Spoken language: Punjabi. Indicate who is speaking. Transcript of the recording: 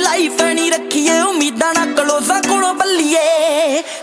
Speaker 1: ਲਾਈਫ ਨਹੀਂ ਰੱਖੀਏ ਉਮੀਦਾਂ ਨਾ ਕਲੋਜ਼ਾਂ ਕੋਲੋਂ ਬੱਲੀਏ